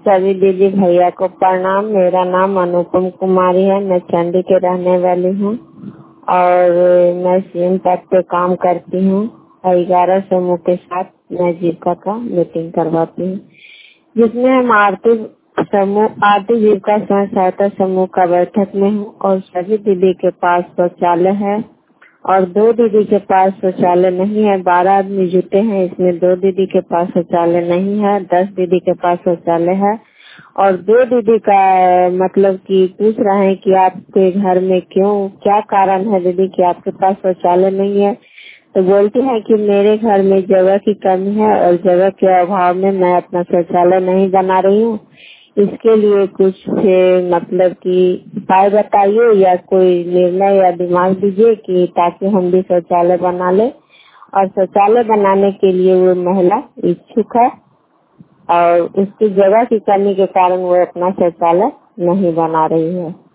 सभी दीदी भैया को प्रणाम। मेरा नाम अनुपम कुमारी है। मैं चंडी के रहने वाली हूँ और मैं सीएम पैक पे काम करती हूँ। 11 समूह के साथ मैं जीविका का मीटिंग करवाती हूँ, जिसमें हम आर्थिक जीविका स्वयं सहायता समूह का बैठक में हूँ और सभी दीदी के पास शौचालय है और 2 दीदी के पास शौचालय नहीं है। 12 आदमी जुटे हैं, इसमें 2 दीदी के पास शौचालय नहीं है, 10 दीदी के पास शौचालय है और 2 दीदी का मतलब कि पूछ रहे हैं कि आपके घर में क्या कारण है दीदी कि आपके पास शौचालय नहीं है। तो बोलती है कि मेरे घर में जगह की कमी है और जगह के अभाव में मैं अपना शौचालय नहीं बना रही हूँ। इसके लिए कुछ मतलब कि उपाय बताइए या कोई निर्णय या दिमाग दीजिए कि ताकि हम भी शौचालय बना ले। और शौचालय बनाने के लिए वो महिला इच्छुक है और उसकी जगह की कमी के कारण वो अपना शौचालय नहीं बना रही है।